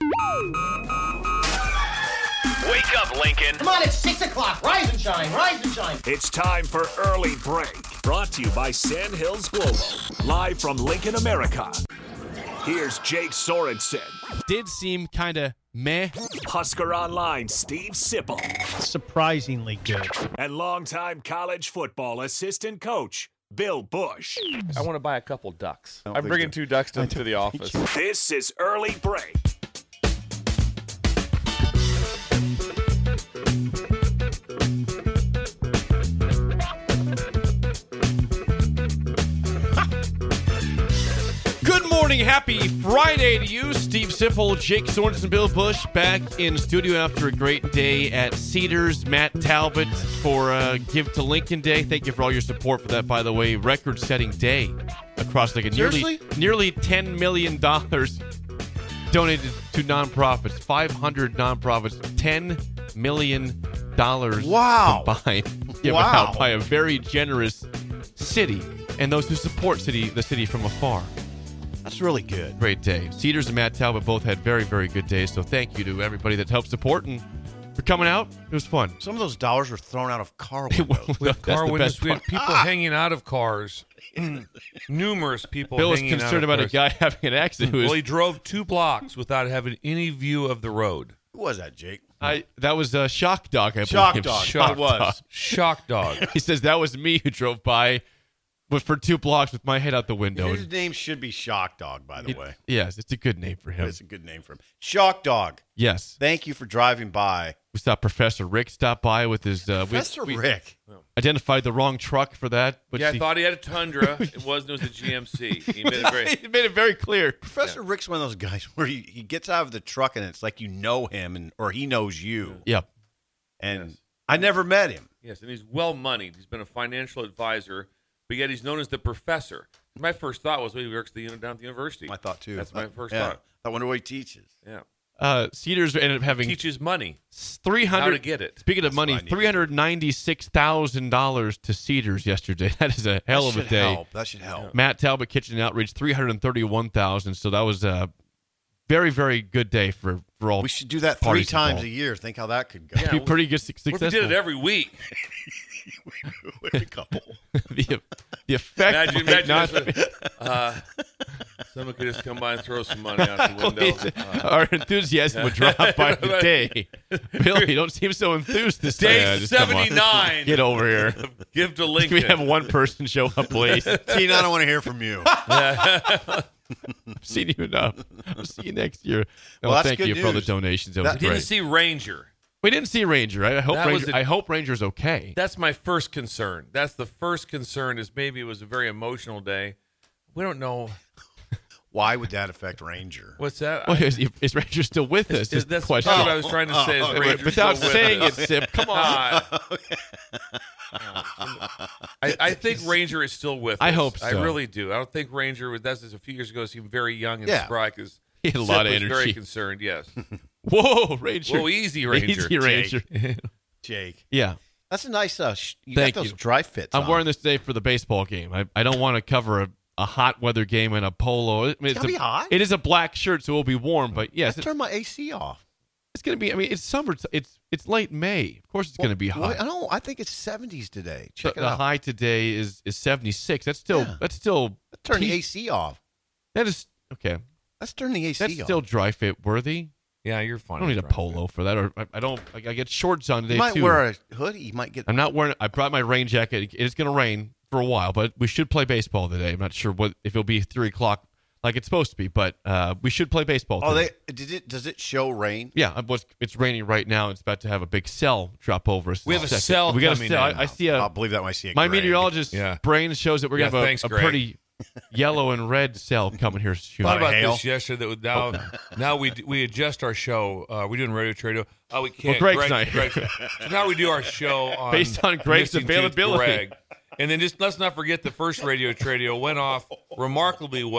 Wake up, Lincoln. Come on, it's 6 o'clock. Rise and shine, rise and shine. It's time for Early Break. Brought to you by Sandhills Global. Live from Lincoln, America. Here's Jake Sorensen. Did seem kind of meh. Husker Online, Steve Sipple. Surprisingly good. And longtime college football assistant coach, Bill Bush. I want to buy a couple ducks. I'm bringing 2 ducks to the office. This is Early Break. Good morning, happy Friday to you. Steve Sipple, Jake Sorensen, Bill Bush back in studio after a great day at Cedars. Matt Talbot for Give to Lincoln Day. Thank you for all your support for that, by the way. Record-setting day across Lincoln. Nearly $10 million donated to nonprofits. 500 nonprofits. $10 million Wow. combined given out by a very generous city and those who support the city from afar. That's really good. Great day. Cedars and Matt Talbot both had very, very good days, so thank you to everybody that helped support and for coming out. It was fun. Some of those dollars were thrown out of car windows. We have car windows. We had people hanging out of cars. Numerous people Bill was hanging out of concerned about cars. a guy having an accident. Well, he drove 2 blocks without having any view of the road. Who was that, Jake? That was Shock Dog, I Shock believe. Dog. Shock It was. Dog. Shock dog. He says that was me who drove by for 2 blocks with my head out the window. His name should be Shock Dog, by the way. Yes, it's a good name for him. It's a good name for him. Shock Dog. Yes. Thank you for driving by. We saw Professor Rick stop by with his... Professor Rick. Identified the wrong truck for that. But I thought he had a Tundra. It was a GMC. He made it very... he made it very clear. Professor Rick's one of those guys where he gets out of the truck and it's like you know him or he knows you. Yep. And Yes. I never met him. Yes, and he's well-moneyed. He's been a financial advisor, but yet he's known as the professor. My first thought was, well, he works down at the university. I thought, too. That's my first Yeah. thought. I wonder what he teaches. Yeah. Cedars ended up having Teaches money. 300. How to get it. Speaking of money, what I need. $396,000 to Cedars yesterday. That is a hell of a day. That should help. Matt Talbot Kitchen and Outreach $331,000. So that was a very, very good day for all. We should do that 3 parties times involved. a year. Think how that could go. Yeah. Be pretty good, What if successful. we did it every week? With a couple. the effect Imagine might not that's someone could just come by and throw some money out the window. our enthusiasm would drop by the day. Bill, you don't seem so enthused this Day day. Just come on. 79. Get over here. Give to Can Lincoln. we have one person show up, please? Tina, I don't want to hear from you. I've seen you enough. I'll see you next year. No, Well, that's thank good you for all the news. donations. That was Didn't great. see Ranger. We didn't see Ranger. I hope That was Ranger. I hope Ranger's okay. That's my first concern. That's the first concern is maybe it was a very emotional day. We don't know. Why would that affect Ranger? What's that? Well, is Ranger still with us? Is the That's question. what I was trying to say. Is Ranger Without still with saying us? it, Sip. Come on. I think Ranger is still with us. I hope so. I really do. I don't think Ranger was. That's just a few years ago. Seemed very young and Yeah. spry because He had a lot of was very energy. concerned. Yes. Whoa, Ranger. Whoa, easy Ranger. Easy Ranger. Jake. Yeah. That's a nice, you Thank got those you. dry fits I'm on. wearing this today for the baseball game. I don't want to cover a hot weather game in a polo. I mean, It's gonna be hot. It is a black shirt, so it will be warm. But yes, I turned my AC off. it's going to be. I mean, it's summer. It's late May. Of course, it's going to be hot. I think it's 70s today. Check it the out. high today is 76. That's still Yeah. Turn the AC off. That is okay. Let's turn the AC That's off. still dry fit worthy. Yeah, you're fine. I don't need a polo for that, or I don't. I get shorts on today You might too. wear a hoodie. You might get. I'm not wearing. I brought my rain jacket. It's going to rain for a while, but we should play baseball today. I'm not sure if it'll be 3:00 like it's supposed to be, but we should play baseball. Oh, today. does it show rain? Yeah, it's raining right now. It's about to have a big cell drop over us. We have a cell We got a coming cell. in. I see a. I'll believe that when I see it. My meteorologist's brain shows that we're going to have thanks, a Greg. pretty yellow and red cell coming here soon. Thought about hail? this yesterday. Now we adjust our show. We're doing radio tradio. Oh, we can't. Well, Greg's not here. So now we do our show on Based on Greg's Missing Tooth availability. Greg. And then just let's not forget the first radio tradio went off remarkably well.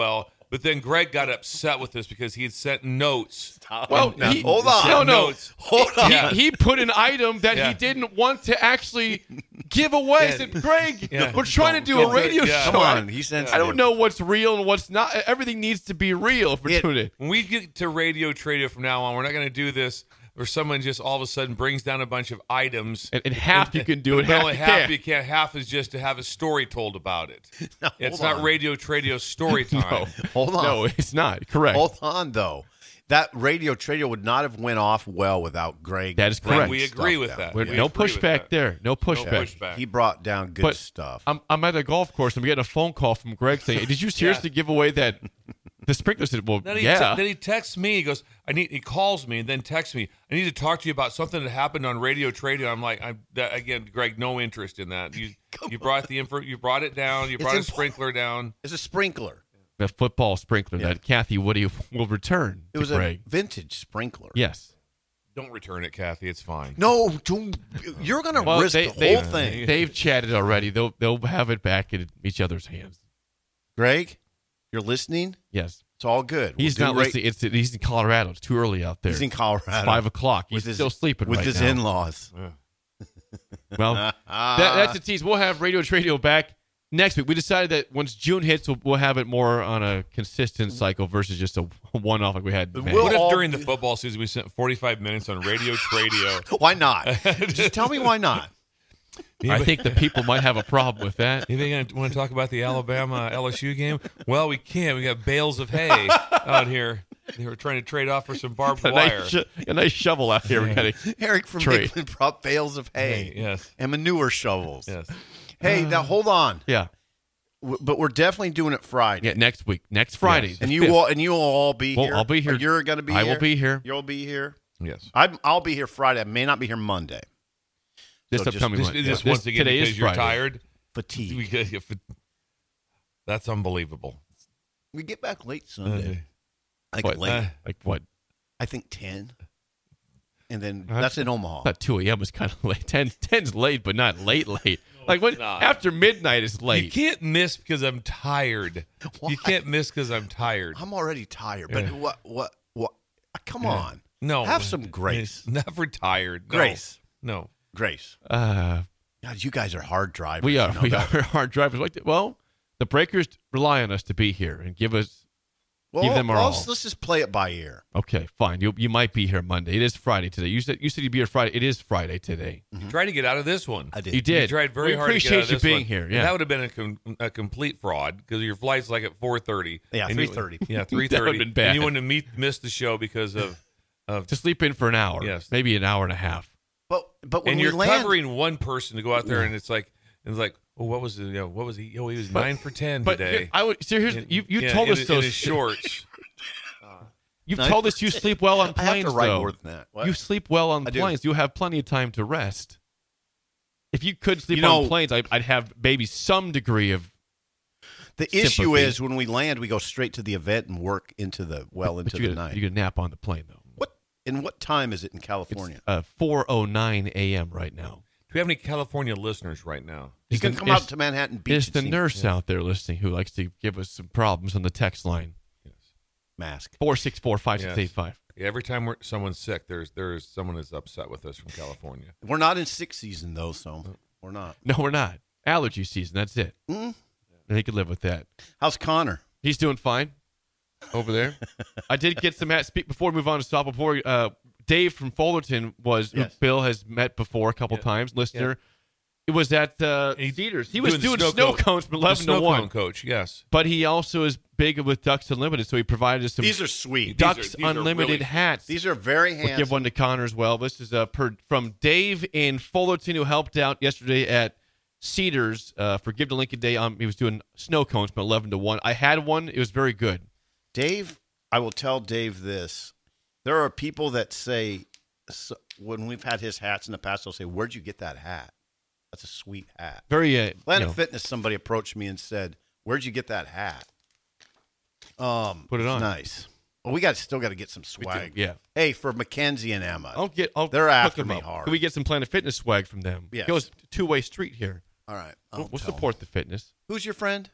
But then Greg got upset with us because he had sent notes. Well, Now, he- hold on. No. Notes. Hold on. Yeah. He put an item that Yeah. he didn't want to actually give away. I Yeah. said, Greg, Yeah. we're trying to do Don't a do it. radio Yeah. show. Come on. He's sensitive. I don't know what's real and what's not. Everything needs to be real if we're doing it. When we get to Radio Tradio from now on, we're not going to do this where someone just all of a sudden brings down a bunch of items. And half you can do it, But half only you half can't. you can't. Half is just to have a story told about it. It's hold not on. Radio Tradio story time. No. Hold on. No, it's not. Correct. Hold on, though. That radio tradio would not have went off well without Greg. That is bringing correct. We stuff agree with down. that. We're- We no agree with pushback that. there. No pushback. pushback. He brought down good But stuff. I'm at a golf course. I'm getting a phone call from Greg saying, "Did you seriously give away that?" The sprinkler said, "Well, Then he yeah." then he texts me. He goes, He calls me and then texts me. I need to talk to you about something that happened on Radio Tradio. I'm like, again, Greg, no interest in that. You brought the info. You brought it down. You brought a sprinkler down. It's a sprinkler. The football sprinkler Yeah. that Kathy Woody will return. It was to Greg. a vintage sprinkler. Yes. Don't return it, Kathy. It's fine. No, you're going to Well, risk the whole thing. They've chatted already. They'll have it back in each other's hands. Greg, you're listening? Yes. It's all good. He's We'll not do listening. He's in Colorado. It's too early out there. He's in Colorado. It's 5 o'clock. He's still sleeping with right his now. in-laws. Well, that's a tease. We'll have Radio Tradio back next week. We decided that once June hits, we'll have it more on a consistent cycle versus just a one-off like we had. in May. We'll What if all during the be- football season we spent 45 minutes on Radio Tradio? Why not? Just tell me why not. I think the people might have a problem with that. You think I want to talk about the Alabama LSU game? Well, we can't. We got bales of hay out here. They were trying to trade off for some barbed wire. A nice shovel out here. We got to Eric from Trade. Hickman brought bales of hay Yes. and manure shovels. Yes. Hey, now hold on. Yeah. But we're definitely doing it Friday. Yeah, next week. Next Friday. Yes. the And 5th. you will all be Well, here. I'll be here. Or you're going to be I here. will be here. You'll be here. Yes. I'll be here Friday. I may not be here Monday. This So just- upcoming This, one. this Yeah. once again today because is you're Friday. tired. Fatigue. That's unbelievable. We get back late Sunday. Like What? late. Like what? I think 10. And then Huh? that's in Omaha. Not 2 a.m. was kind of late. 10's late, but not late. Like when not. after midnight is You late. can't miss because I'm tired. Why? You can't miss because I'm tired. I'm already tired. But Yeah. what? Come on. No. Have some grace. Never tired. No. Grace. No. Grace. Uh, God, you guys are hard drivers. we are. you know We that? are hard drivers. Well, the Breakers rely on us to be here and give us. Well, Give them our well, all. let's just play it by ear. Okay, fine. You might be here Monday. It is Friday today. You said you'd be here Friday. It is Friday today. Try to get out of this one. I did. You did. You tried very We hard to get out appreciate of you this being one. here. And Yeah. that would have been a complete fraud because your flight's like at 4:30. Yeah, And you- 3:30. Yeah, 3:30. That would've been bad. And you wouldn't have missed the show because of To sleep in for an hour. Yes. Maybe an hour and a half. But when and we you're land, covering one person to go out there and it's like well, what was it? What was he? Oh, he was 9 for 10 But today. I would. So here's you told us in those his shorts. You've 9 told for us you sleep well on I have planes. to write though. more than that. What? You sleep well on I do. planes. You have plenty of time to rest. If you could sleep You know- on planes, I'd have maybe some degree of. The issue sympathy. is when we land, we go straight to the event and work into the But you the get night. you get a nap on the plane though. What time is it in California? It's 4:09 a.m. right now. Do we have any California listeners right now? you Is can the- come is- out to Manhattan Beach. There's and the see nurse out there listening who likes to give us some problems on the text line. mask. 464-5685. Yeah, every time someone's sick, there's someone that's upset with us from California. We're not in 6 season though, so we're not. No, we're not. Allergy season. That's it. Mm. They could live with that. How's Connor? He's doing fine over there. I did get some speak before we move on to stop. Before Dave from Fullerton was Yes. who Bill has met before a couple times. Listener, it was at Cedars. He was doing snow cones from 11 the to snow 1. cone coach, yes. But he also is big with Ducks Unlimited, so he provided us some These are sweet. Ducks these are Unlimited really- hats. These are very We'll handsome. give one to Connor as well. This is from Dave in Fullerton, who helped out yesterday at Cedars for Give to Lincoln Day. He was doing snow cones from 11 to 1. I had one. It was very good. Dave, I will tell Dave this. There are people that say, when we've had his hats in the past, they'll say, "Where'd you get that hat? That's a sweet hat." Very Planet Fitness, somebody approached me and said, "Where'd you get that hat?" Put it on. Nice. Well, we still got to get some swag. Yeah. Hey, for Mackenzie and Emma. hook They're after them me up. hard. Can we get some Planet Fitness swag from them? Yes. It goes two-way street here. All right. We'll tell 'em. support the fitness. Who's your friend?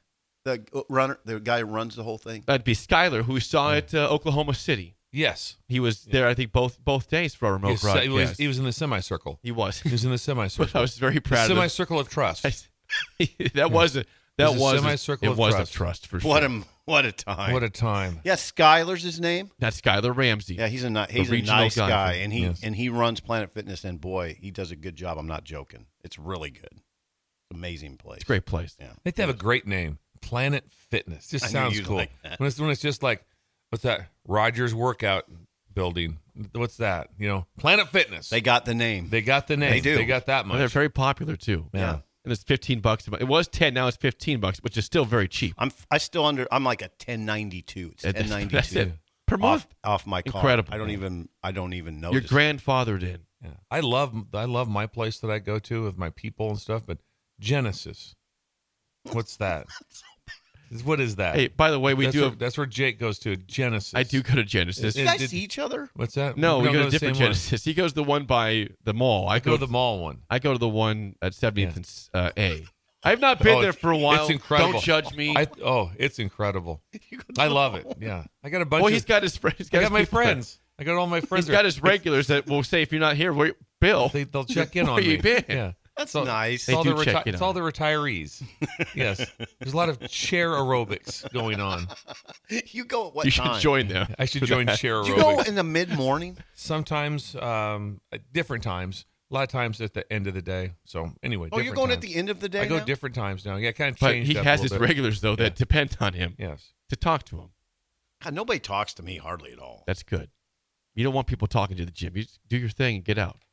the guy who runs the whole thing? That'd be Skyler, who we saw at Oklahoma City. Yes. He was there, I think, both days for a remote broadcast. He was in the semicircle. He was. He was in the semicircle. I was very proud of him. Semicircle of trust. That was a semicircle of trust. a trust for sure. What a time. What a time. Yeah, Skyler's his name. That's Skyler Ramsey. Yeah, he's a regional nice guy, guy. and he runs Planet Fitness, and boy, he does a good job. I'm not joking. It's really good. It's an amazing place. It's a great place. Yeah. I think they have a great name. Planet Fitness. Just sounds cool. Like that. When it's just like, what's that? Rogers Workout Building. What's that? Planet Fitness. They got the name. They got the name. They do. They got that much. Well, they're very popular too. Yeah. And it's $15. It was 10. Now it's $15, which is still very cheap. I'm like a 1092. It's 1092. That's it. Per month. Off my car. Incredible. I don't even know. You're grandfathered in. Yeah. I love my place that I go to with my people and stuff, but Genesis. What's that? What is that? Hey, by the way, that's where Jake goes to, Genesis. I do go to Genesis. Do you guys see each other? What's that? No, we don't go to the different same one. Genesis. He goes to the one by the mall. I go to the mall one. I go to the one at 70th and A. I've not been there for a while. It's incredible. Don't judge me. It's incredible. I love it. Yeah, I got a bunch. Well, he's got his friends. I got my friends. I got all my friends. He's got his regulars that will say, if you're not here, Bill, they'll check in on where me. you been? Yeah. That's nice. It's all, It's all the retirees. Yes. There's a lot of chair aerobics going on. You go at what You time? should join them. I should join chair Do aerobics. you go in the mid-morning? Sometimes, at different times. A lot of times at the end of the day. So anyway, Oh, you're going at the end of the day I go now? different times now. Yeah, kind of But changed he up has a his little bit. regulars, though, that depend on him Yes. to talk to him. God, nobody talks to me hardly at all. That's good. You don't want people talking to the gym. You just do your thing and get out.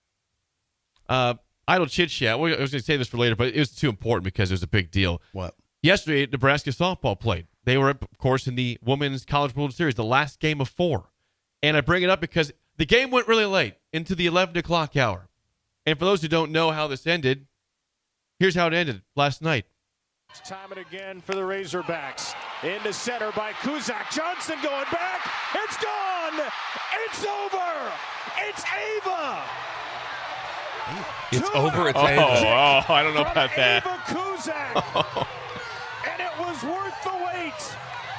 Idle chit chat. I was going to say this for later, but it was too important because it was a big deal. What? Yesterday, Nebraska softball played. They were, of course, in the Women's College World Series, the last game of 4. And I bring it up because the game went really late, into the 11 o'clock hour. And for those who don't know how this ended, here's how it ended last night. Time and again for the Razorbacks. Into center by Kuzak. Johnson going back. It's gone. It's over. It's Ava. It's over. It's Oh, Ava. I don't know From about that. Ava Kuzak. And it was worth the wait.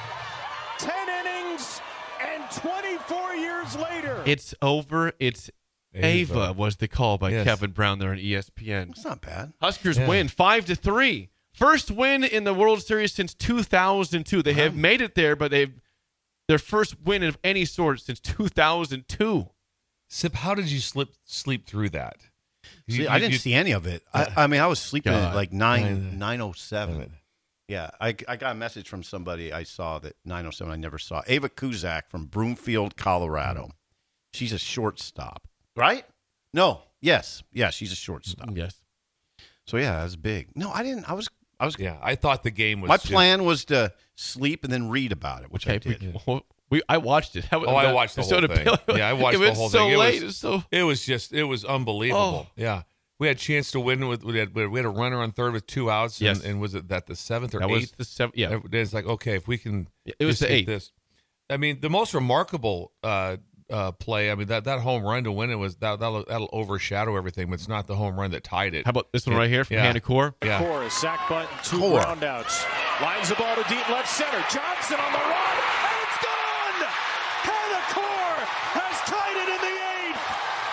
10 innings and 24 years later. It's over. It's Ava was the call by Yes. Kevin Brown there on ESPN. It's not bad. Huskers win 5-3. First win in the World Series since 2002. They have made it there, but their first win of any sort since 2002. Sip, how did you sleep through that? See, I didn't see any of it. I mean, I was sleeping at like 9:07. Right. Yeah, I got a message from somebody I saw that 9:07 I never saw. Ava Kuzak from Broomfield, Colorado. She's a shortstop, right? No. Yes. Yeah, she's a shortstop. Yes. So yeah, that was big. No, I didn't. I was. Yeah, I thought the game was. My plan was to sleep and then read about it, which I did. I watched it. I watched the whole thing. Yeah, I watched the whole thing. It was so late. It was unbelievable. Oh. Yeah, we had a chance to win. We had a runner on third with 2 outs. Yes. And was it that the 7th or 8th? That was the 7th. Yeah. It's like, okay, if we can. It was just the get 8th. This. I mean, the most remarkable play. I mean, that home run to win it was that'll overshadow everything. But it's not the home run that tied it. How about this one right here from Hannah Core? Yeah. Core, sack button, 2 groundouts. Lines the ball to deep left center. Johnson on the run. And it's gone! Hannah Core has tied it in the 8th.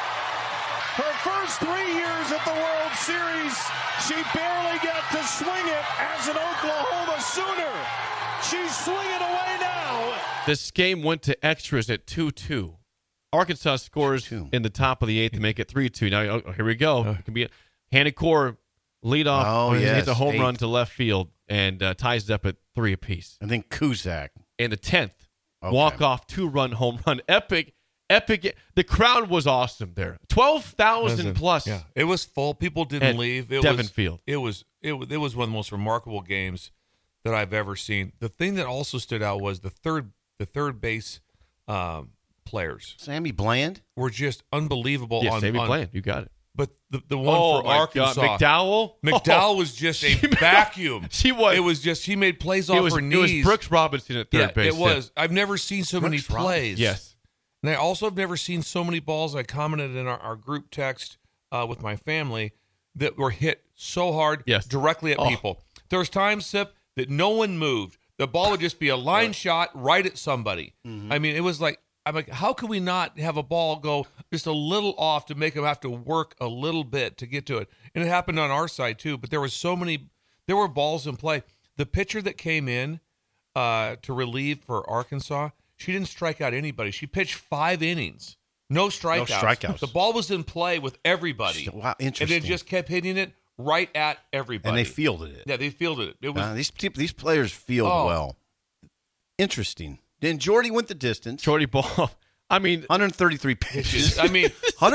Her first 3 years at the World Series, she barely got to swing it as an Oklahoma Sooner. She's swinging away now. This game went to extras at 2-2. Arkansas scores in the top of the 8th to make it 3-2. Now, here we go. It can be Hannah Core lead off. Oh, yes, Hits a home 8th. run to left field and ties it up at 3 apiece. And then Kuzak. And the 10th, Okay. walk-off 2-run home run. Epic. The crowd was awesome there. 12,000 plus. Yeah, it was full. People didn't At leave. It Devon was, Field. It was one of the most remarkable games that I've ever seen. The thing that also stood out was the third base players Sammy Bland. were just unbelievable. Yes, Sammy on Bland. You got it. But the one for my Arkansas, God. McDowell was just a vacuum. She was. It was just he made plays off her It knees. was Brooks Robinson at third base. It was. I've never seen so many Brooks plays. Yes. And I also have never seen so many balls. I commented in our group text with my family that were hit so hard Yes. directly at people. There's times, Sip, that no one moved. The ball would just be a line shot right at somebody. Mm-hmm. I mean, it was like, I'm like, how could we not have a ball go just a little off to make them have to work a little bit to get to it? And it happened on our side too, but there were balls in play. The pitcher that came in to relieve for Arkansas, she didn't strike out anybody. She pitched 5 innings. No strikeouts. The ball was in play with everybody. Wow, interesting. And it just kept hitting it right at everybody. And they fielded it. Yeah, they fielded it. It was these players field well. Interesting. Then Jordy went the distance. Jordy Ball. I mean, 133 pitches. I mean,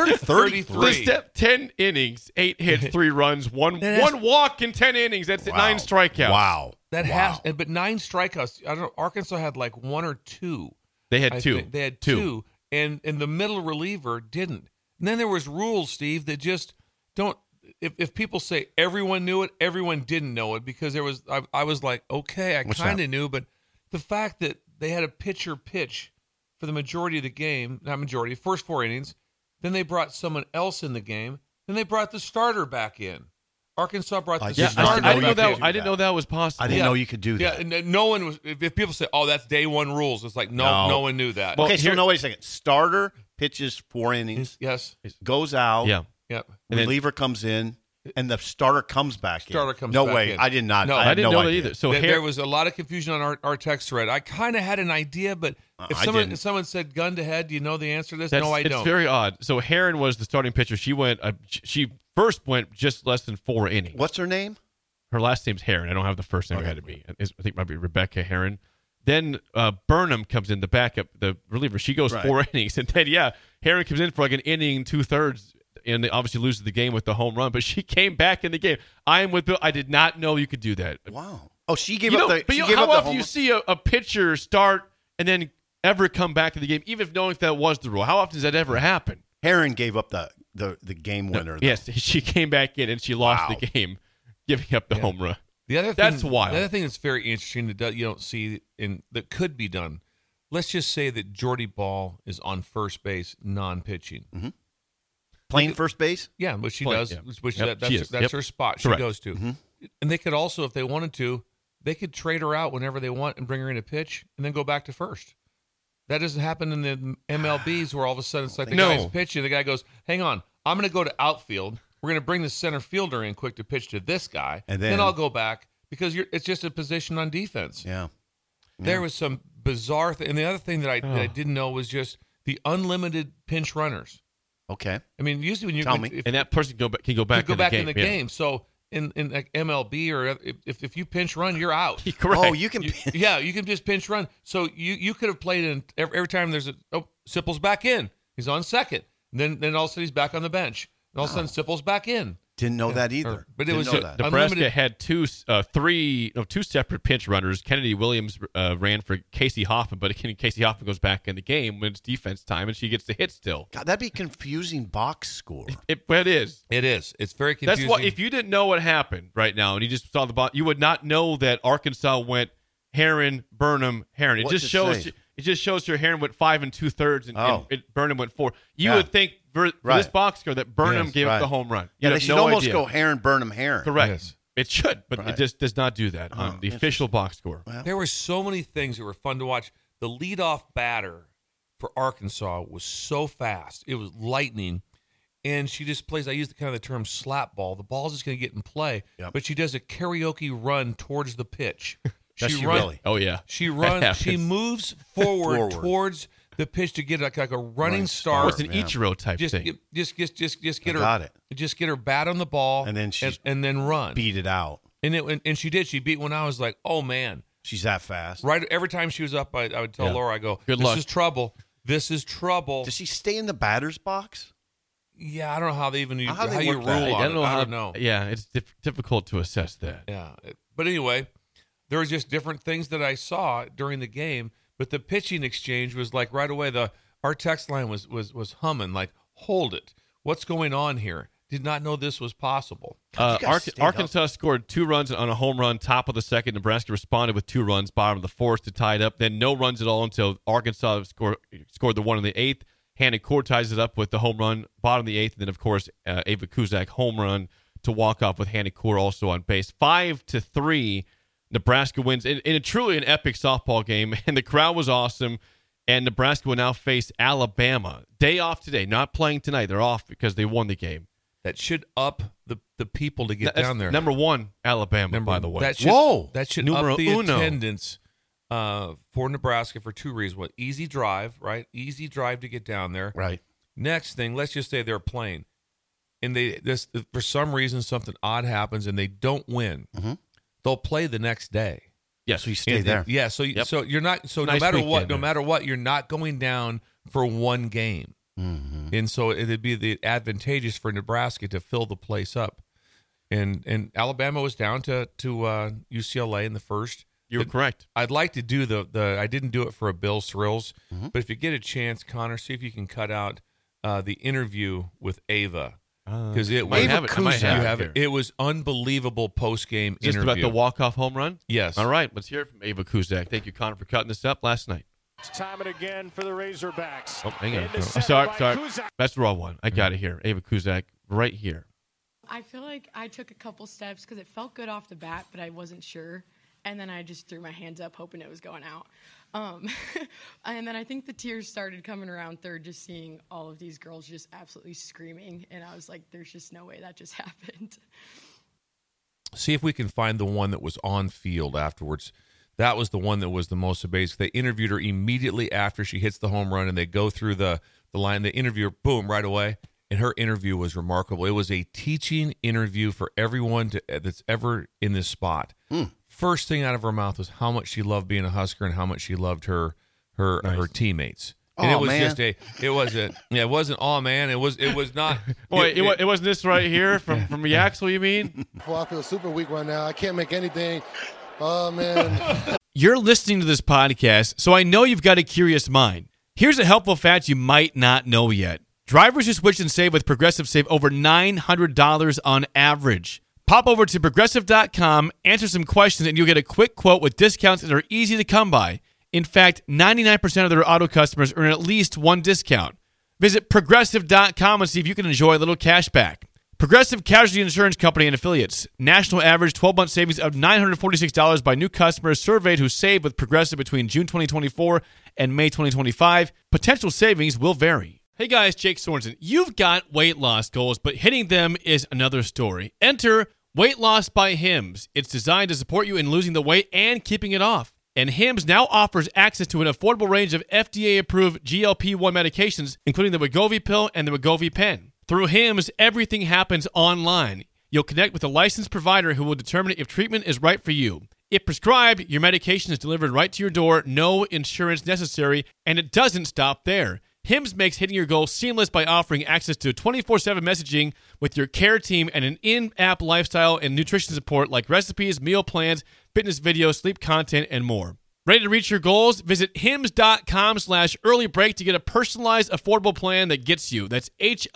133. 10 innings, 8 hits, 3 runs, one walk in 10 innings. That's it. 9 strikeouts. Wow. But 9 strikeouts. I don't know. Arkansas had like 1 or 2. They had 2. They had 2. And the middle reliever didn't. And then there was rules, Steve, that just don't. If people say everyone knew it, everyone didn't know it, because there was. I was like, okay, I kind of knew, but the fact that they had a pitcher pitch for the majority of the game, not majority, first 4 innings, then they brought someone else in the game, then they brought the starter back in. Arkansas brought the starter back in. I didn't know that was possible. I didn't know you could do that. Yeah, and no one was. If people say, "Oh, that's day 1 rules," it's like no one knew that. Okay, so no, wait a second. Starter pitches 4 innings. Yes. Goes out. Yeah. Yep. Reliever comes in, and the starter comes back in. No way. In. I did not. No, I didn't know that idea. either. So there was a lot of confusion on our text thread. I kind of had an idea, but if someone said gun to head, do you know the answer to this? No, I don't. It's very odd. So Herron was the starting pitcher. She first went just less than 4 innings. What's her name? Her last name's Herron. I don't have the first name. It had to be. I think it might be Rebecca Herron. Then Burnham comes in, the backup, the reliever. She goes 4 innings. And then, Herron comes in for like an inning, 2/3, and they obviously loses the game with the home run. But she came back in the game. I am with Bill. I did not know you could do that. Wow. Oh, she gave up the. But how often do you see a pitcher start and then ever come back in the game, even if knowing that was the rule? How often does that ever happen? Herron gave up the game winner. Yes, she came back in and she lost the game, giving up the home run. That's wild. The other thing that's very interesting that you don't see that could be done. Let's just say that Jordy Ball is on first base, non-pitching. Mm-hmm. Playing first base? Yeah, which she does. Yeah. That's her spot. She Correct. goes to. Mm-hmm. And they could also, if they wanted to, they could trade her out whenever they want and bring her in a pitch and then go back to first. That doesn't happen in the MLBs where all of a sudden it's like the guy's pitching. The guy goes, hang on, I'm going to go to outfield. We're going to bring the center fielder in quick to pitch to this guy. And then I'll go back because it's just a position on defense. Yeah. There was some bizarre thing. And the other thing that I didn't know was just the unlimited pinch runners. Okay. I mean, usually when you tell me, and that person can go back in the game. So in like MLB or if you pinch run, you're out. Correct. Oh, you can. you can just pinch run. So you could have played in every time there's Sipple's back in. He's on second. And then all of a sudden he's back on the bench. And all of a sudden Sipple's back in. Didn't know that either. But it was Nebraska had two separate pinch runners. Kennedy Williams ran for Casey Hoffman, but again, Casey Hoffman goes back in the game when it's defense time, and she gets the hit still. God, that'd be confusing box score. It is. It is. It's very confusing. That's why if you didn't know what happened right now and you just saw the box, you would not know that Arkansas went Herron, Burnham, Herron. It just shows. It just shows your Herron went 5 2/3 and Burnham went 4. You would think for this box score that Burnham gave up the home run. Yeah, they should almost go Herron, Burnham, Herron. Correct. Yes. It should, but it just does not do that on the official box score. Well, there were so many things that were fun to watch. The leadoff batter for Arkansas was so fast. It was lightning. And she just plays, I use the term slap ball. The ball's just going to get in play. Yep. But she does a karaoke run towards the pitch. She really? Oh, yeah. She runs. She moves forward towards the pitch to get like a running start. It's an Ichiro type thing. Just get her. Got it. Just get her bat on the ball, and then and then run. Beat it out. And she did. She beat one. I was like, oh man, she's that fast. Right. Every time she was up, I would tell Laura, I go, Good this luck. is trouble. This is trouble. Does she stay in the batter's box? Yeah, I don't know how they even how you rule on it. I don't know. Yeah, it's difficult to assess that. Yeah, but anyway, there was just different things that I saw during the game. But the pitching exchange was like right away. Our text line was humming like, hold it. What's going on here? Did not know this was possible. Arkansas scored 2 runs on a home run, top of the second. Nebraska responded with 2 runs, bottom of the 4th to tie it up. Then no runs at all until Arkansas scored the one in the 8th. Hannah Core ties it up with the home run, bottom of the 8th. And then, of course, Ava Kuzak home run to walk off with Hannah Core also on base. 5-3 Nebraska wins in a truly an epic softball game, and the crowd was awesome. And Nebraska will now face Alabama. Day off today, not playing tonight. They're off because they won the game. That should up the people to get down there. Number one, Alabama, by the way. That should up the attendance for Nebraska for two reasons. What, easy drive, right? Easy drive to get down there. Right. Next thing, let's just say they're playing, and for some reason something odd happens and they don't win. Mm-hmm. They'll play the next day. Yeah, so you stay there. Yeah, so you're not. So Nice no matter what, you're not going down for one game. Mm-hmm. And so it'd be advantageous for Nebraska to fill the place up. And Alabama was down to UCLA in the first. You're correct. I'd like to do the I didn't do it for a Bill Thrills, Mm-hmm. but if you get a chance, Connor, see if you can cut out the interview with Ava. Because it was it was unbelievable post game interview. Just about the walk-off home run? Yes. All right, let's hear it from Ava Kuzak. Thank you, Connor, for cutting this up last night. Time and again for the Razorbacks. Oh, hang on. Into Oh, center sorry. by Kuzak. That's the wrong one. I got it here. Ava Kuzak right here. I feel like I took a couple steps because it felt good off the bat, but I wasn't sure. And then I just threw my hands up hoping it was going out. And then I think the tears started coming around third, just seeing all of these girls just absolutely screaming. And I was like, there's just no way that just happened. See if we can find the one that was on field afterwards. That was the one that was the most basic. They interviewed her immediately after she hits the home run, and they go through the line. They interview her, boom, right away. And her interview was remarkable. It was a teaching interview for everyone that's ever in this spot. First thing out of her mouth was how much she loved being a Husker and how much she loved her teammates. And it was just it wasn't oh man, it was not. Boy, it wasn't this right here from Yaxel, you mean? Well, I feel super weak right now. I can't make anything. Oh man. You're listening to this podcast, so I know you've got a curious mind. Here's a helpful fact you might not know yet. Drivers who switch and save with Progressive save over $900 on average. Pop over to Progressive.com, answer some questions, and you'll get a quick quote with discounts that are easy to come by. In fact, 99% of their auto customers earn at least one discount. Visit Progressive.com and see if you can enjoy a little cash back. Progressive Casualty Insurance Company and Affiliates. National average 12-month savings of $946 by new customers surveyed who saved with Progressive between June 2024 and May 2025. Potential savings will vary. Hey guys, Jake Sorensen. You've got weight loss goals, but hitting them is another story. Enter Weight Loss by Hims. It's designed to support you in losing the weight and keeping it off. And Hims now offers access to an affordable range of FDA-approved GLP-1 medications, including the Wegovy pill and the Wegovy pen. Through Hims, everything happens online. You'll connect with a licensed provider who will determine if treatment is right for you. If prescribed, your medication is delivered right to your door, no insurance necessary, and it doesn't stop there. Hims makes hitting your goals seamless by offering access to 24/7 messaging with your care team and an in-app lifestyle and nutrition support like recipes, meal plans, fitness videos, sleep content, and more. Ready to reach your goals? Visit hims.com/earlybreak to get a personalized, affordable plan that gets you. That's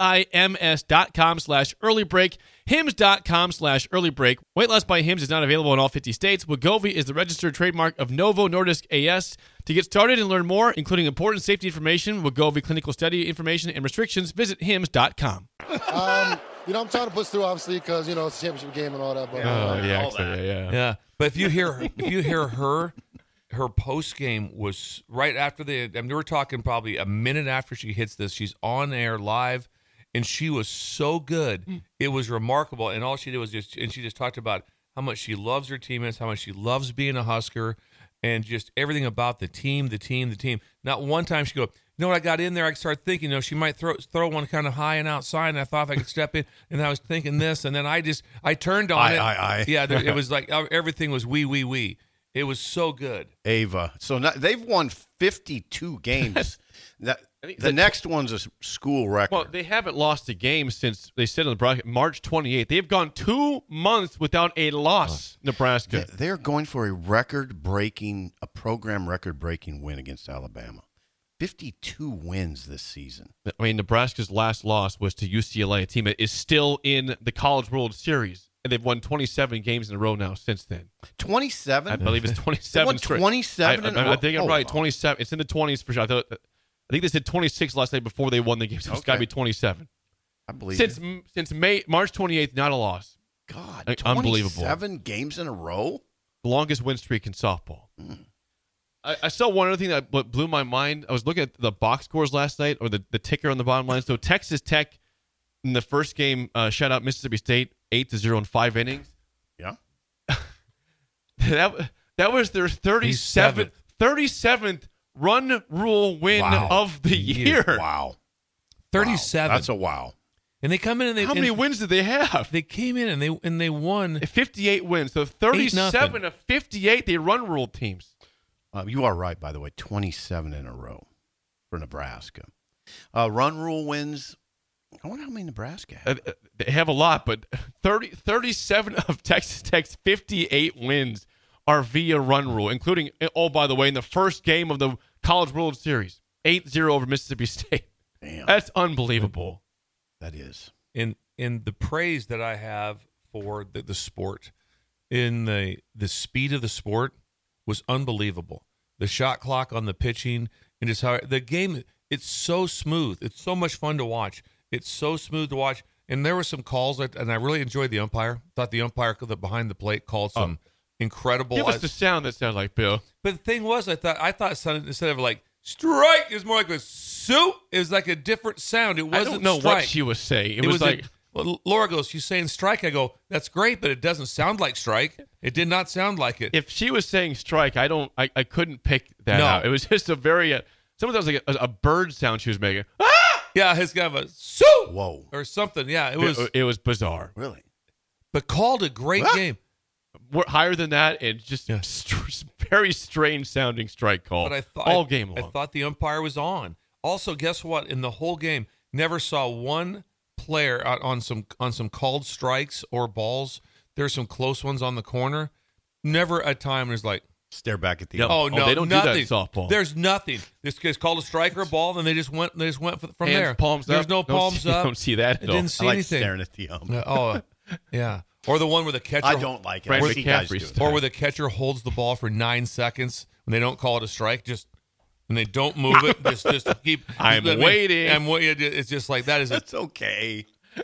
HIMS.com/earlybreak. Hims.com/earlybreak. Weight Loss by Hims is not available in all 50 states. Wegovy is the registered trademark of Novo Nordisk AS. To get started and learn more, including important safety information, Wegovy clinical study information, and restrictions, visit hims.com. I'm trying to push through, obviously, because, it's a championship game and all that. But, Yeah. But if you hear her post game was right after we were talking probably a minute after she hits this. She's on air live, and she was so good. It was remarkable. And all she did was she just talked about how much she loves her teammates, how much she loves being a Husker, and just everything about the team. Not one time she go, what I got in there, I started thinking, she might throw one kind of high and outside, and I thought if I could step in, and I was thinking this, and then I turned on it. Yeah, it was like everything was we. It was so good. Ava. So they've won 52 games. The next one's a school record. Well, they haven't lost a game since they said on the broadcast March 28th. They've gone 2 months without a loss, Nebraska. They're going for a program record-breaking win against Alabama. 52 wins this season. I mean, Nebraska's last loss was to UCLA, a team that is still in the College World Series. And they've won 27 games in a row now since then. 27? I believe it's 27. 27? I think I'm right. 27. It's in the 20s for sure. I think they said 26 last night before they won the game. So it's got to be 27. I believe since March 28th, not a loss. God, unbelievable. 27 games in a row? The longest win streak in softball. I saw one other thing that blew my mind. I was looking at the box scores last night, or the ticker on the bottom line. So Texas Tech in the first game shut out Mississippi State 8-0 in 5 innings. Yeah. That was their 37th run rule win of the year. Wow. 37. Wow. That's a wow. And they come in and they How many wins did they have? They came in and they won 58 wins. So 37 of 58 they run rule teams. You are right, by the way. 27 in a row for Nebraska. Run rule wins. I wonder how many Nebraska have. They have a lot, but 37 of Texas Tech's 58 wins are via run rule, including, oh, by the way, in the first game of the College World Series, 8-0 over Mississippi State. Damn. That's unbelievable. That is. in the praise that I have for the sport, in the speed of the sport was unbelievable. The shot clock on the pitching and just how the game, it's so smooth. It's so much fun to watch. It's so smooth to watch. And there were some calls, and I really enjoyed the umpire. Thought the umpire behind the plate called some incredible. Give us the sound that sounded like Bill. But the thing was, I thought it sounded, instead of like strike, it was more like a suit. It was like a different sound. It wasn't. I don't know strike. what she was saying. It was like. Well, Laura goes, she's saying strike. I go, that's great, but it doesn't sound like strike. It did not sound like it. If she was saying strike, I couldn't pick that out. It was just a very, sometimes like a bird sound she was making. Ah! Yeah, it's kind of a suit. Whoa. Or something. Yeah, it was bizarre. Really? But called a great game. Higher than that, and just very strange sounding strike call. But all game long. I thought the umpire was on. Also, guess what? In the whole game, never saw one player on some called strikes or balls. There's some close ones on the corner. Never a time there's like stare back at the no, they don't nothing. do that in softball. There's nothing. This guy's called a strike or a ball, and they just went from there. Palms There's up. no palms up. Don't see that at all. Didn't see I like anything. staring at the ump. Oh, yeah. Or the one where the catcher. I don't like it. Brandon I see guys do McCaffrey it. Or where the catcher holds the ball for 9 seconds when they don't call it a strike, and they don't move it. just keep. I'm waiting. It's just like that. That's okay.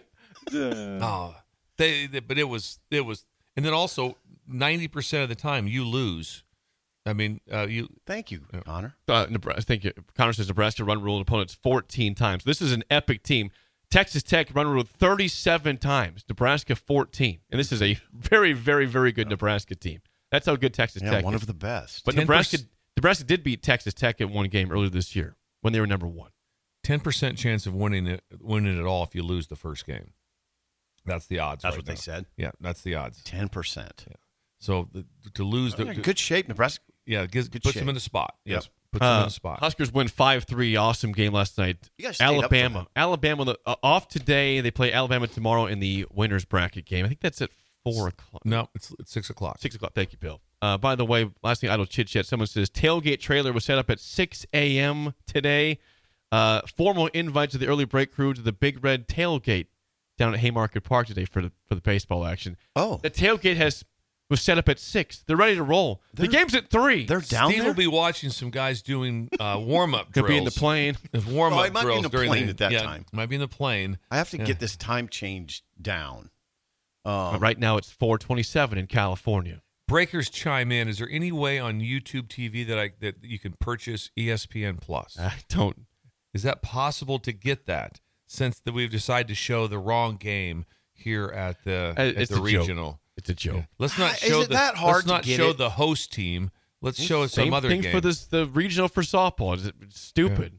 But it was, and then also 90% of the time you lose. I mean, you. Thank you, Connor. Nebraska. Thank you. Connor says Nebraska run ruled opponents 14 times. This is an epic team. Texas Tech run ruled 37 times. Nebraska 14, and this is a very, very, very good Nebraska team. That's how good Texas Tech. One is. of the best. But Nebraska did beat Texas Tech in one game earlier this year when they were number 1. 10% chance of winning it all if you lose the first game. That's the odds. That's right what now. they said. Yeah, that's the odds. 10%. Yeah. So to lose good shape, Nebraska. Yeah, puts them in the spot. Yes, puts them in the spot. Huskers win 5-3. Awesome game last night. You guys stayed up till then. Alabama off today. They play Alabama tomorrow in the winners bracket game. I think that's at 4 o'clock. No, it's 6 o'clock. 6 o'clock. Thank you, Bill. By the way, last thing, Idle Chit Chat. Someone says tailgate trailer was set up at 6 a.m. today. Formal invite to the early break crew to the Big Red tailgate down at Haymarket Park today for the baseball action. Oh, the tailgate was set up at 6. They're ready to roll. The game's at 3. They're down Steve there? will be watching some guys doing warm-up drills. Could be in the plane. Warm-up it might drills be in the plane at that time. Might be in the plane. I have to get this time change down. Right now it's 4:27 in California. Breakers chime in. Is there any way on YouTube TV that you can purchase ESPN Plus? I don't. Is that possible to get that since that we've decided to show the wrong game here at the regional? Joke. It's a joke. Yeah. Let's not Is show it that hard let's not to get show it? the host team. Let's show Same some other thing game. for the regional for softball. It's stupid.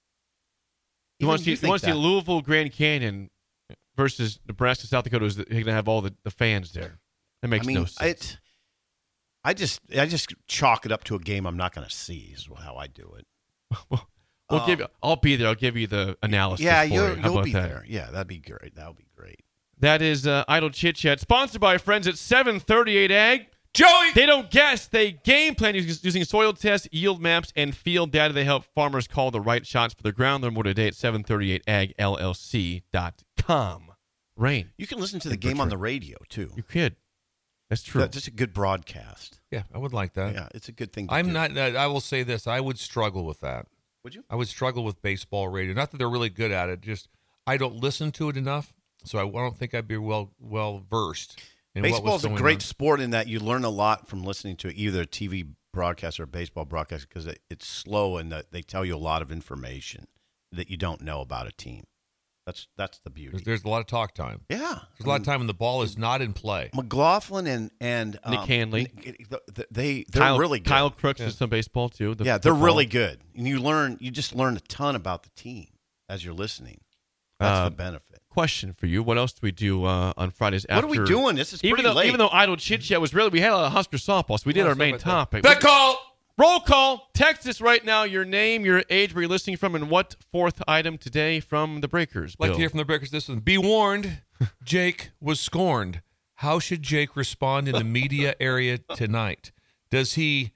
You want to see Louisville Grand Canyon versus Nebraska South Dakota? Is going to have all the fans there? That makes no sense. I just chalk it up to a game I'm not going to see. Is how I do it. I'll be there. I'll give you the analysis. Yeah, you'll be there. Yeah, that'd be great. That would be great. That is Idle Chit Chat, sponsored by our friends at 738 Ag. Joey! They don't guess. They game plan using soil tests, yield maps, and field data. They help farmers call the right shots for their ground. Learn more today at 738agllc.com. Rain. You can listen to the game on the radio, too. You could. That's true. That's just a good broadcast. Yeah, I would like that. Yeah, it's a good thing to I'm do. not. I will say this. I would struggle with that. Would you? I would struggle with baseball radio. Not that they're really good at it. Just I don't listen to it enough, so I don't think I'd be well versed and what was Baseball's a going great on. sport in that you learn a lot from listening to either a TV broadcast or a baseball broadcast because it's slow and they tell you a lot of information that you don't know about a team. That's the beauty. There's a lot of talk time. Yeah. There's a lot of time when the ball is not in play. McLaughlin and Nick Hanley. They're really good. Kyle Crooks does some baseball too. They're really good. And you just learn a ton about the team as you're listening. That's the benefit. Question for you: what else do we do on Fridays? What are we doing? This is pretty late. Even though Idle Chit Chat was we had a lot of Husker softball, so we did our main topic. That call. Roll call. Text us right now your name, your age, where you're listening from, and what fourth item today from the Breakers. I'd like Bill. to hear from the Breakers this one. Be warned, Jake was scorned. How should Jake respond in the media area tonight? Does he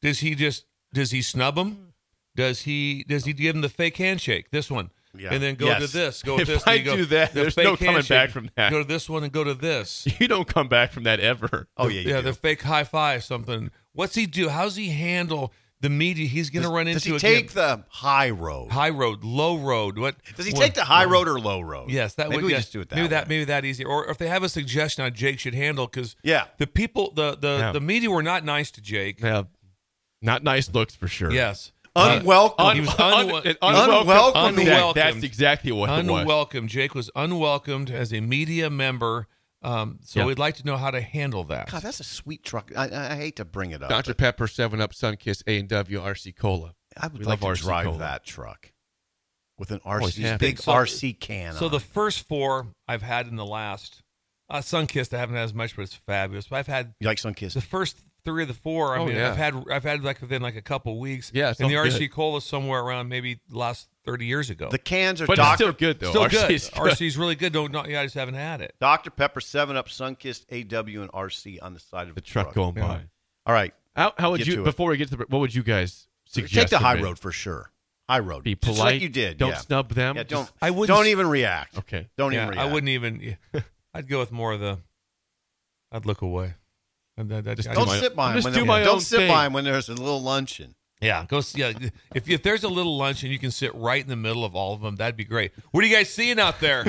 snub him? Does he give him the fake handshake? This one. Yeah. And then go to this. Go to If this. I and you go, do that, the there's fake no coming handshake. back from that. Go to this one and go to this. You don't come back from that ever. Oh, yeah, you do. The fake high five, something. What's he do? How's he handle the media he's going to run into Does he again? take the high road? High road, low road. What Does he take the high road or low road? Yes, that maybe would we yeah, just do it that maybe way. maybe that easy. Or if they have a suggestion on Jake should handle, because the people, the media were not nice to Jake. Yeah, not nice looks for sure. Yes, unwelcome. He was unwelcome. That's exactly what it was. Unwelcome. Jake was unwelcomed as a media member. So we'd like to know how to handle that. God, that's a sweet truck. I hate to bring it up. Dr. Pepper, 7-Up, Sunkist, A&W, RC Cola. I would We like love to RC drive Cola. that truck with an Always RC, happy. big So- RC can. So on the it. first four I've had in the last Sunkist, I haven't had as much, but it's fabulous. But I've had You like Sunkist? the first three of the four. I mean, yeah. I've had like within like a couple weeks. Yeah, it's and the all RC good. Cola somewhere around maybe the last 30 years ago. The cans are But it's Dr. still good, though. Still good. RC's good. RC's really good. Yeah, I just haven't had it. Dr. Pepper, 7-Up, Sunkist, AW, and RC on the side of The truck going by. All right. How would Get you, to it. before we get to the, what would you guys suggest? Take the to high me? road for sure. High road. Be Just polite. like you did. Don't yeah. snub them. Yeah, don't. I wouldn't Don't even react. Okay. Don't Yeah, even react. I wouldn't even. I'd go with more of the. I'd look away. Just Don't sit by him. just when do there- my own Don't sit thing. by him when there's a little luncheon. Yeah, go. Yeah, if there's a little lunch and you can sit right in the middle of all of them, that'd be great. What are you guys seeing out there?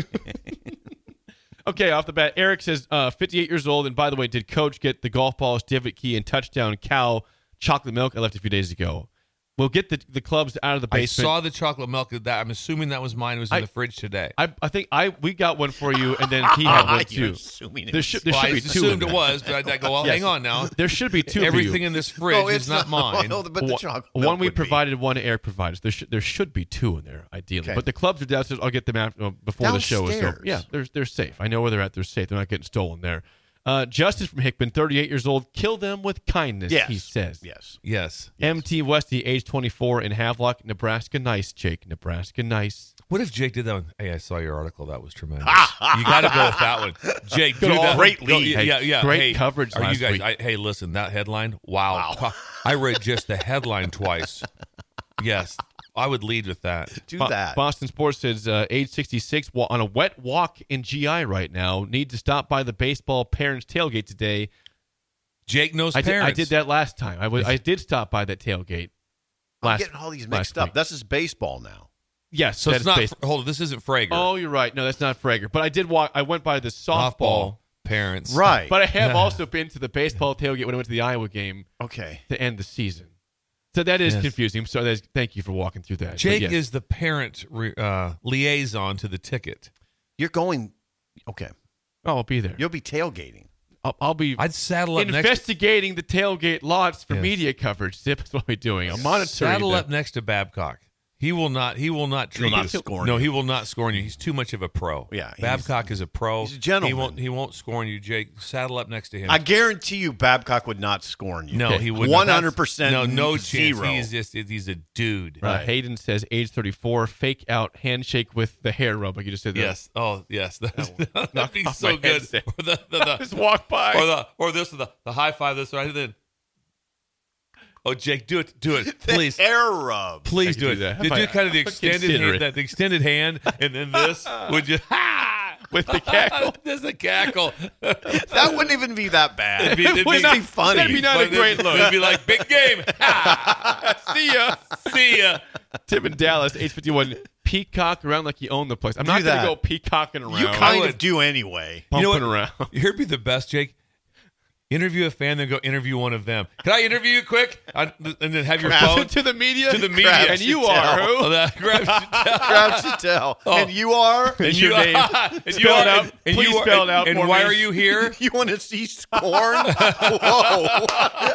Okay, off the bat, Eric says 58 years old. And by the way, did Coach get the golf balls, divot key, and touchdown cow chocolate milk I left a few days ago? We'll get the clubs out of the I basement. saw the chocolate milk. That I'm assuming that was mine. It was in the fridge today. I think we got one for you, and then he had one You're too. assuming it There was- should Well, I be two. assumed in it there. was, but I go, well, Yes. hang on now. There should be two. Everything for you. in this fridge No, is not mine. No, but the chocolate milk One we would be. provided, one Eric provided. There should be two in there, ideally. Okay. But the clubs are downstairs. I'll get them after, before the show is over. Downstairs. Yeah, they're safe. I know where they're at. They're safe. They're not getting stolen there. Justin from Hickman, 38 years old. Kill them with kindness, Yes. he says. Yes. Yes. MT Westy, age 24, in Havelock, Nebraska. Nice, Jake. Nebraska. Nice. What if Jake did that one? Hey, I saw your article. That was tremendous. You got to go with that one. Jake, do that. Great Go- lead. Yeah. Great Hey, coverage Are you last guys? week. Hey, listen, that headline. Wow. I read just the headline twice. Yes, I would lead with that. Do that. Boston Sports says age 66 on a wet walk in GI right now. Need to stop by the baseball parents tailgate today. Jake knows I parents. did that last time. I did stop by that tailgate. I'm getting all these mixed up. week. This is baseball now. Yes, So that it's is not. baseball. Hold on, this isn't Frager. Oh, you're right. No, that's not Frager. But I did walk. I went by the softball. parents. Right. But I have also been to the baseball tailgate when I went to the Iowa game Okay. to end the season. So that is Yes. confusing. So thank you for walking through that. But Jake yes. is the parent liaison to the ticket. You're going. Okay. Oh, I'll be there. You'll be tailgating. I'll be I'd saddle up next. investigating the tailgate lots for Yes. media coverage. Zip is what we're doing. I'm monitoring. Saddle them. up next to Babcock. He will not treat not you. scorn No, you. he will not scorn you. He's too much of a pro. Yeah, Babcock is a pro. he's a gentleman. He won't scorn you, Jake. Saddle up next to him. I guarantee you, Babcock would not scorn you. no, he would 100%. No chance. Zero. He's a dude. Right. Hayden says age 34, fake out handshake with the hair rub. Like you just said. Yes. Oh, yes. That'd be off so my good. headset. Or the Just walk by. or the high five. This right then. Oh, Jake, do it, please. Air rub. Please I do can it. do that. Did you kind of the Consider extended hand, it. the extended hand, and then this? Would you? with the cackle. There's a cackle. That wouldn't even be that bad. It'd It'd be be funny. That'd be not a great look. It'd be like big game. See ya. See ya. Tim in Dallas, age 51. Peacock around like you own the place. I'm Do not going that. to go peacocking around. You kind would. of do anyway. bumping You know what? around. Here'd be the best, Jake. Interview a fan, then go interview one of them. Can I interview you quick? And then have your Grab phone to the media. To the media. And you are who? Grab Chatel. And you are? And your name. And Spell it out. And Please you are, spell it out and for why me. are you here? You want to see Scorn? Whoa.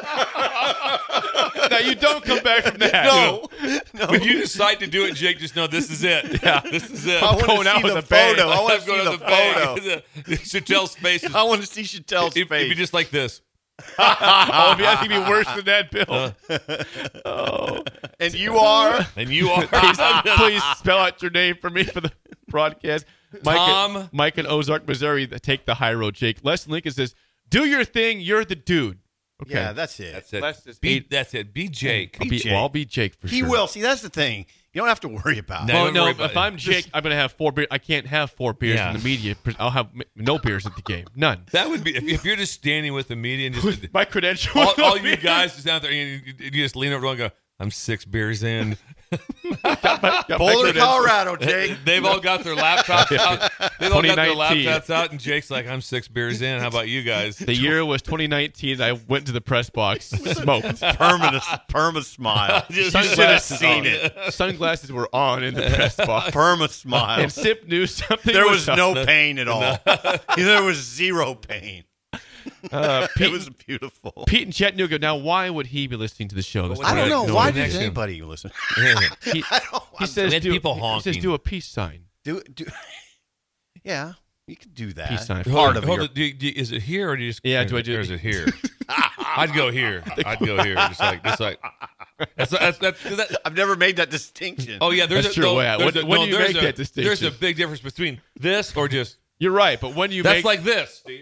Now, you don't come back from that. No. When you decide to do it, Jake, just know this is it. Yeah, this is it. I want going to out see with the a bang. photo. I want to Going see to the photo. Chattel's face. I want to see Chatel's It'd be face. just like this. Oh, I think it'd be worse than that, Bill. And you are? And you are. Please spell out your name for me for the broadcast. Tom. Mike in Ozark, Missouri, take the high road, Jake. Les Lincoln says, do your thing. You're the dude. Okay. Yeah, that's it. That's it. Let's just That's it. Be Jake. I'll be Jake for He sure. will. See, that's the thing. You don't have to worry about it. No. Well, don't worry no, about if it. I'm Jake, I'm going to have 4 beers. I can't have 4 beers Yeah. in the media. I'll have no beers at the game. None. That would be if you're just standing with the media and just My credentials. all you guys just out there and you just lean over and go, I'm 6 beers in. Boulder, Colorado, Jake. They've all got their laptops out. They've all got their 2019. laptops out, and Jake's like, I'm 6 beers in. How about you guys? The year was 2019. I went to the press box, smoked. Perma smile. You should have Sunglasses seen on. it. Sunglasses were on in the press box. Perma smile. And Sip knew something. There was up. no pain at all. There was zero pain. It was beautiful. Pete in Chattanooga. Now, why would he be listening to the show? This I don't know. No Why does connection. anybody listen? He, he says, And do, people he honking. says, do a peace sign. do. Yeah, you could do that. Peace sign. Part of Hold your. it. Is it here or do you just? Yeah, do I do- Or is it here? I'd go here. I'd go here. Just like. That's I've never made that distinction. oh yeah, there's That's a, true. no, Yeah, there's when- a, when no, do you there's make a- that distinction? There's a big difference between this or just. You're right, but when you That's make like this, Steve.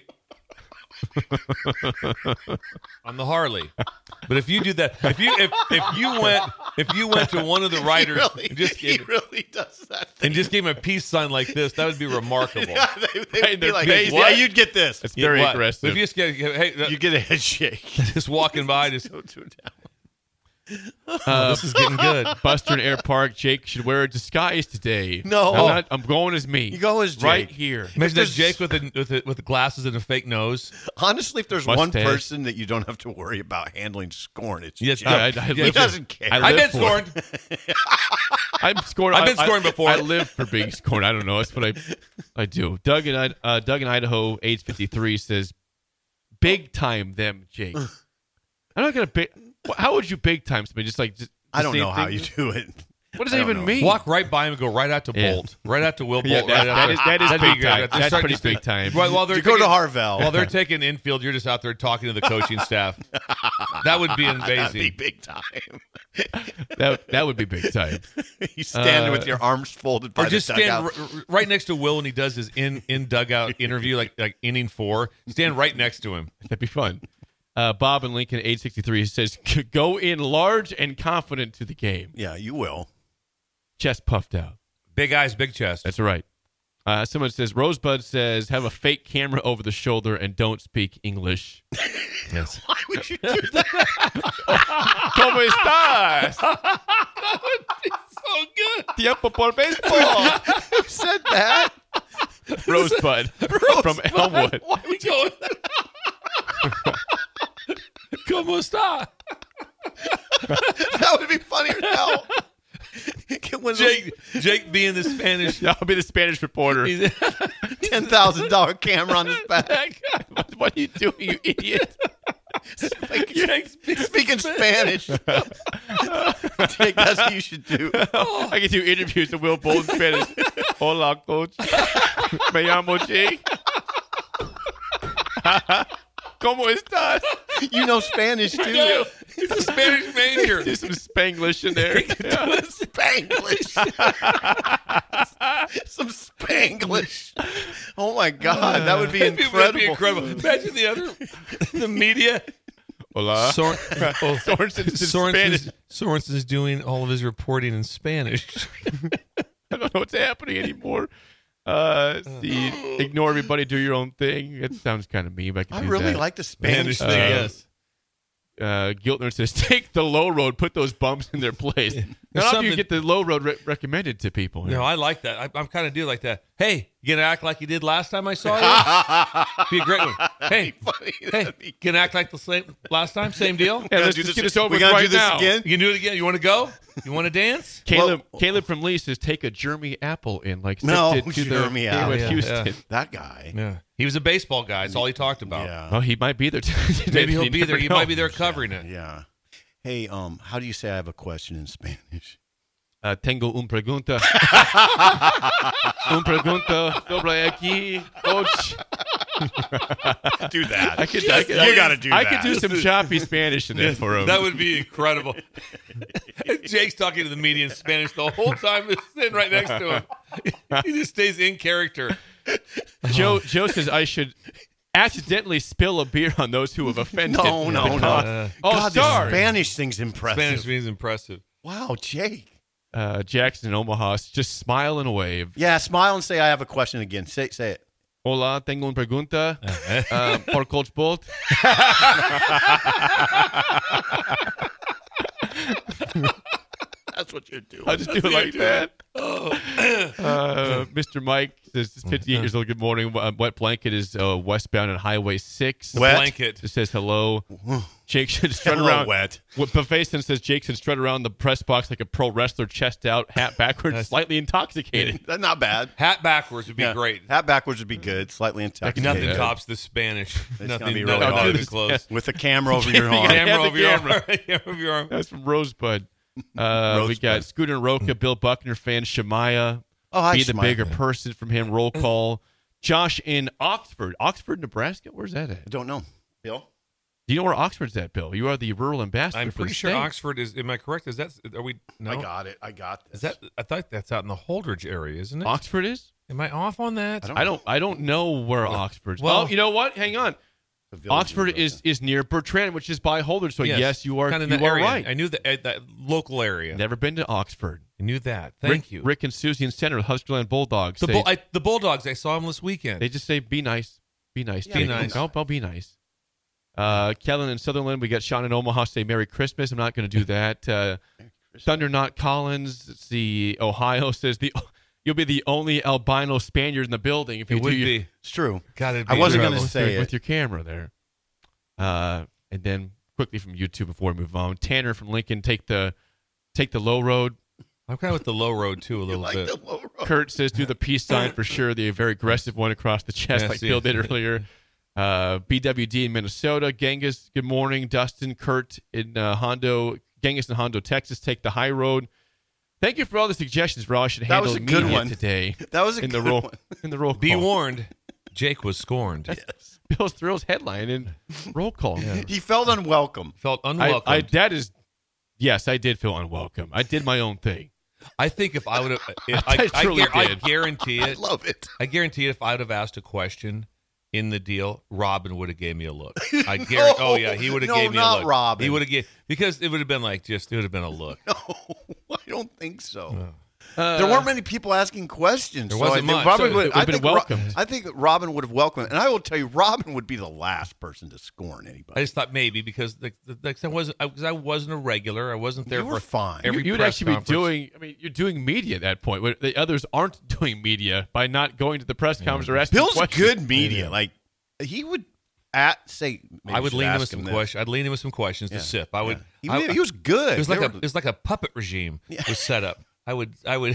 On the Harley. But if you do that, if you went to one of the riders he really does that thing. and just gave him a peace sign like this, that would be remarkable. Yeah, they would be their like, face. yeah, you'd get this. it's very What? aggressive. If you just get, hey, You get a head shake. just walking by, just Go to that. this is getting good. Buster in Air Park. Jake should wear a disguise today. No. I'm going as me. You go as Jake. right here. Imagine that there's- Jake with the glasses and a fake nose. Honestly, if there's one Mustache. person that you don't have to worry about handling Scorn, it's Yes, Jake. I He live doesn't care. I I've live been for it. scorned. I'm scored. I've been scoring before. I live for being scored. I don't know. That's what I do. Doug in Idaho, age 53 says, "Big time them, Jake." I'm not gonna big. How would you big time somebody? Just I don't same know how thing? you do it. What does I that don't even know. mean? Walk right by him and go right out to Yeah. Bolt. Right out to Will Bolt. Yeah, right out that is That'd be big good. time. Just That's start pretty just- big time. While they're You go to taking- Harvell. While they're taking infield, you're just out there talking to the coaching staff. That would be That'd be amazing. big time. That would be big time. You standing with your arms folded by Or just the stand dugout. right next to Will when he does his in dugout interview, like inning 4. Stand right next to him. That'd be fun. Bob in Lincoln, age 63, says, "Go in large and confident to the game. Yeah, you will. Chest puffed out." Big eyes, big chest. That's right. Someone says, Rosebud says, "Have a fake camera over the shoulder and don't speak English." Yes. Why would you do that? ¿Cómo estás? So good. Tiempo por béisbol. Who said that? Rosebud from Elmwood. Why would you do that? ¿Cómo está? That would be funnier than hell. Jake being the Spanish. I'll be the Spanish reporter. $10,000 camera on his back. What are you doing, you idiot? Speaking Spanish. Jake, that's what you should do. I can do interviews with Will Bolt in Spanish. Hola, coach. Me llamo Jake. ¿Cómo estás? You know Spanish, too. He's a Spanish major. Do some Spanglish in there. Yeah. Spanglish. Some Spanglish. Oh, my God. That would be That'd incredible. be incredible. Imagine the media. Hola. Sorensen's in Spanish. Sorensen's doing all of his reporting in Spanish. I don't know what's happening anymore. See, ignore everybody, do your own thing. It sounds kind of mean, but I I can do really that. like the Spanish thing. yes. Giltner says, take the low road, put those bumps in their place. Not often you get the low road recommended to people. No, I like that. I'm kind of do like that. Hey, You gonna act like you did last time I saw you? Be a great one. Hey, gonna act like the same last time? Same deal? Yeah, let's just get this over we with gotta right do this now. again? You can do it again. You want to go? You want to dance? Caleb from Lee says take a Jeremy Apple in like Sid No, did to the Jeremy game Apple. with Yeah, Houston. yeah. That guy. Yeah. He was a baseball guy. That's all he talked about. Yeah. Well, he might be there. Maybe he'll be there. never He know. might be there covering it. Yeah. Hey, how do you say I have a question in Spanish? Tengo un pregunta. Un pregunta sobre aquí, coach. Do that. I could you got to do that. I could do some choppy Spanish in it for him. That would be incredible. Jake's talking to the media in Spanish the whole time, just sitting right next to him. He just stays in character. Joe says I should accidentally spill a beer on those who have offended. No. Oh, God, sorry. the Spanish thing's impressive. Spanish means impressive. Wow, Jake. Jackson in Omaha just smile and wave. Yeah, smile and say I have a question again. Say it. Hola, tengo una pregunta por Coach Bolt. That's what you're doing. I'll just do it like that. Mr. Mike says, 58 years old, good morning. Wet Blanket is westbound on Highway 6. Wet? Blanket. Just says hello. Jake should strut Hello, around. Wet. Buffetson says Jake should strut around the press box like a pro wrestler, chest out, hat backwards, slightly intoxicated. That's not bad. Hat backwards would be Yeah. great. Hat backwards would be good. Slightly intoxicated. Nothing Yeah. tops the Spanish. gonna Nothing be really nothing hard. even close. With the camera over your You arm. gotta have Camera the over your camera. arm. Camera over your arm. That's from Rosebud. We got Scooter and Roca, Bill Buckner fan, Shemaya. Oh, hi, Be the Shemaya. bigger person from him. Roll call. Josh in Oxford, Nebraska. Where's that at? I don't know. Bill? Do you know where Oxford's at, Bill? You are the rural ambassador. I'm for pretty the sure state. Oxford is. Am I correct? Is that? Are we? No. I got it. I got this. Is that? I thought that's out in the Holdridge area, isn't it? Oxford is? Am I off on that? I don't know where Oxford's. well- Well, you know what? Hang on. The village Oxford is is near Bertrand, which is by Holdridge. So yes, you are. kind of You in that are area. right. I knew that local area. Never been to Oxford. I knew that. Thank you. Rick and Susie in center, Huskerland Bulldogs. The Bulldogs. I saw them this weekend. They just say, "Be nice, be nice, Be Jake." nice. I'll be nice. Kellen in Sutherland. We got Sean in Omaha. Say Merry Christmas. I'm not going to do that. Thunder Knot Collins. Let's see. Ohio says you'll be the only albino Spaniard in the building if you it would do your, be. It's true. God, it'd I be wasn't incredible. gonna say it. with your camera there. And then quickly from YouTube before we move on, Tanner from Lincoln, take the low road. I'm kind of with the low road too a little Like bit. the low road. Kurt says do the peace sign for sure. The very aggressive one across the chest, Yeah, like see. Bill did earlier. BWD in Minnesota. Genghis, good morning. Dustin, Kurt in Hondo. Genghis in Hondo, Texas. Take the high road. Thank you for all the suggestions for how I should That handle was a good media one. today. That was a in good the roll one. in the roll call. Be warned, Jake was scorned. Bill's Thrills headline in roll call. He felt unwelcome. Felt unwelcome. Yes, I did feel unwelcome. I did my own thing. I think if I would have, I truly I did. guarantee I it. love it. I guarantee it. If I would have asked a question in the deal, Robin would have gave me a look. I guarantee. Oh yeah, he would have No, gave me a not look. Robin. He would have gave because it would have been like it would have been a look. No, I don't think so. There weren't many people asking questions. There so wasn't I think much. Robin So would, it would've been welcomed. I think Robin would have welcomed it. And I will tell you, Robin would be the last person to scorn I anybody. just thought maybe because I wasn't a regular. I wasn't there You were for fine. every You'd press actually conference. be doing. I mean, you're doing media at that point. But the others aren't doing media by not going to the press conference or asking Bill's questions. good media. Like, he would say, maybe I would should lean him ask with some him this. questions. I'd lean him with some questions Yeah. to sip. I would. Yeah. He was good. It was They like were- it was like a puppet regime was set up. I would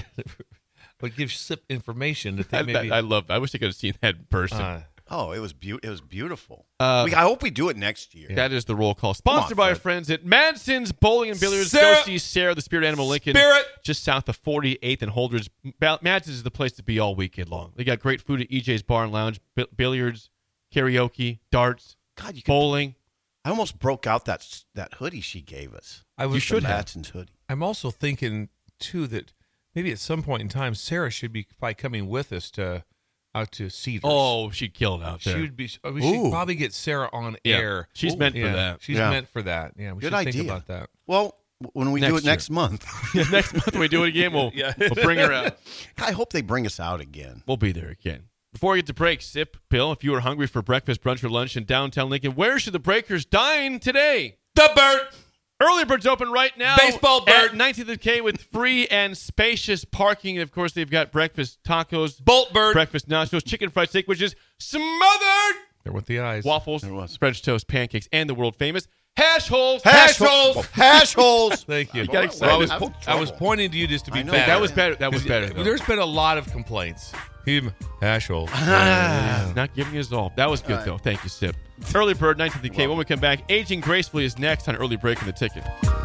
would give Sip information that they maybe. I love. I wish I could have seen that in person. Oh, it was beautiful. Uh, I hope we do it next year. That is the roll call. Sponsored by our Fred. friends at Madsen's Bowling and Billiards. Sarah. Go see Sarah, the Spirit Animal Lincoln. Spirit. Just south of 48th and Holdridge. Madsen's is the place to be all weekend long. They got great food at EJ's Bar and Lounge, billiards, karaoke, darts, God, you could, bowling. I almost broke out that hoodie she gave us. You should have. Matson's hoodie. I'm also thinking too that maybe at some point in time Sarah should be probably coming with us out to Cedars. Oh, she'd kill it out there. she would be. We should probably get Sarah on Yeah. air. She's meant for that. She's Yeah. meant for that. Yeah, we Good should idea. think about that. Well, when we Next do it year. next month, Next month when we do it again, we'll bring her out. I hope they bring us out again. We'll be there again. Before we get to break, Sip, Bill, if you are hungry for breakfast, brunch, or lunch in downtown Lincoln, where should the Breakers dine today? The Burt. Early Bird's open right now. Baseball Bird. At 19th and K with free and spacious parking. And of course, they've got breakfast tacos, Bolt Bird, breakfast nachos, chicken fried steak, which is smothered. There went the eyes. Waffles, French toast, pancakes, and the world famous hash holes. Hash holes. Thank you. You got excited. Well, I was pointing to you just to be know. better. That was better. That was better. though. There's been a lot of complaints. Hash holes. Not giving you his all. That was good, though. Thank you, Sip. Early Bird, 19th and K. When we come back, Aging Gracefully is next on Early Break in the Ticket.